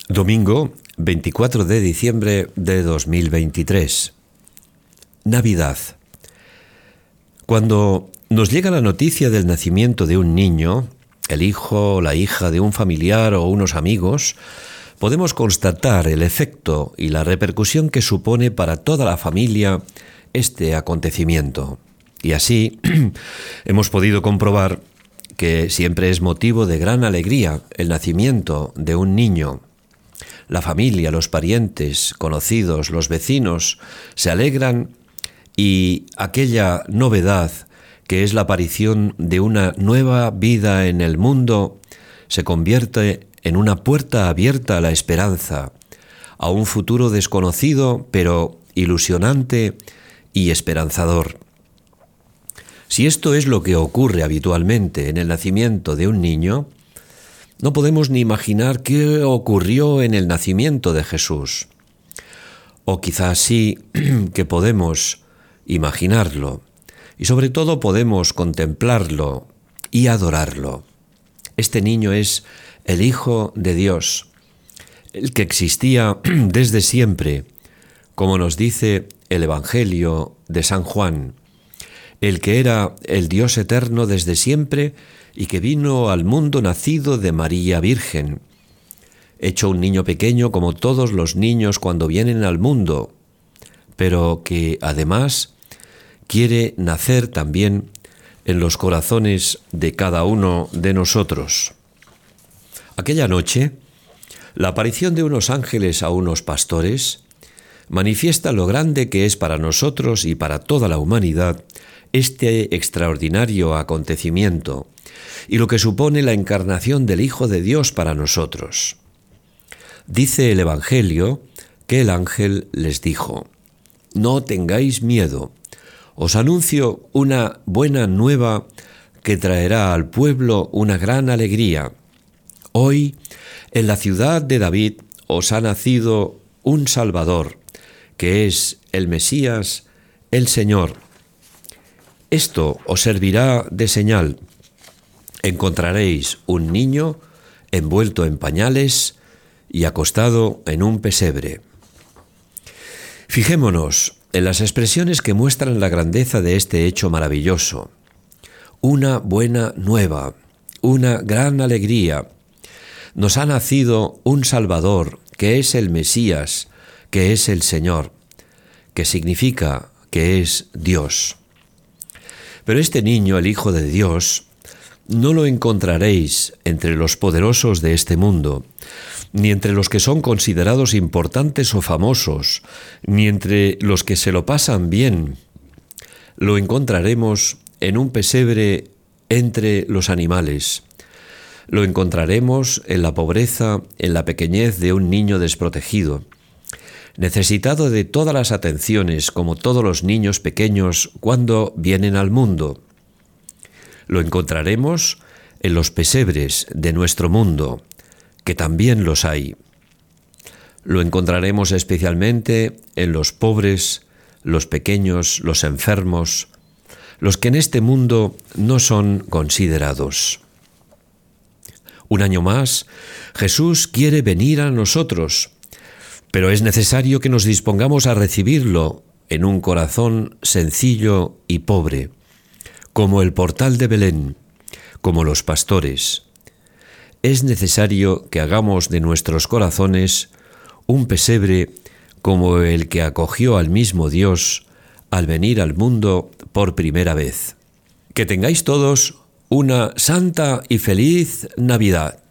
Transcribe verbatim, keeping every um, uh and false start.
Domingo veinticuatro de diciembre de dos mil veintitrés. Navidad. Cuando nos llega la noticia del nacimiento de un niño, el hijo o la hija de un familiar o unos amigos, podemos constatar el efecto y la repercusión que supone para toda la familia este acontecimiento. Y así hemos podido comprobar que siempre es motivo de gran alegría el nacimiento de un niño. La familia, los parientes, conocidos, los vecinos se alegran y aquella novedad que es la aparición de una nueva vida en el mundo se convierte en una puerta abierta a la esperanza, a un futuro desconocido pero ilusionante y esperanzador. Si esto es lo que ocurre habitualmente en el nacimiento de un niño, no podemos ni imaginar qué ocurrió en el nacimiento de Jesús. O quizás sí que podemos imaginarlo y sobre todo podemos contemplarlo y adorarlo. Este niño es el Hijo de Dios, el que existía desde siempre, como nos dice el Evangelio de San Juan, el que era el Dios eterno desde siempre y que vino al mundo nacido de María Virgen, hecho un niño pequeño como todos los niños cuando vienen al mundo, pero que además quiere nacer también en los corazones de cada uno de nosotros. Aquella noche, la aparición de unos ángeles a unos pastores manifiesta lo grande que es para nosotros y para toda la humanidad este extraordinario acontecimiento y lo que supone la encarnación del Hijo de Dios para nosotros. Dice el Evangelio que el ángel les dijo: «No tengáis miedo, os anuncio una buena nueva que traerá al pueblo una gran alegría. Hoy, en la ciudad de David, os ha nacido un Salvador, que es el Mesías, el Señor. Esto os servirá de señal. Encontraréis un niño envuelto en pañales y acostado en un pesebre». Fijémonos en las expresiones que muestran la grandeza de este hecho maravilloso. Una buena nueva, una gran alegría. Nos ha nacido un Salvador, que es el Mesías, que es el Señor, que significa que es Dios. Pero este niño, el Hijo de Dios, no lo encontraréis entre los poderosos de este mundo, ni entre los que son considerados importantes o famosos, ni entre los que se lo pasan bien. Lo encontraremos en un pesebre entre los animales. Lo encontraremos en la pobreza, en la pequeñez de un niño desprotegido, necesitado de todas las atenciones como todos los niños pequeños cuando vienen al mundo. Lo encontraremos en los pesebres de nuestro mundo, que también los hay. Lo encontraremos especialmente en los pobres, los pequeños, los enfermos, los que en este mundo no son considerados. Un año más, Jesús quiere venir a nosotros, pero es necesario que nos dispongamos a recibirlo en un corazón sencillo y pobre, como el portal de Belén, como los pastores. Es necesario que hagamos de nuestros corazones un pesebre como el que acogió al mismo Dios al venir al mundo por primera vez. Que tengáis todos una santa y feliz Navidad.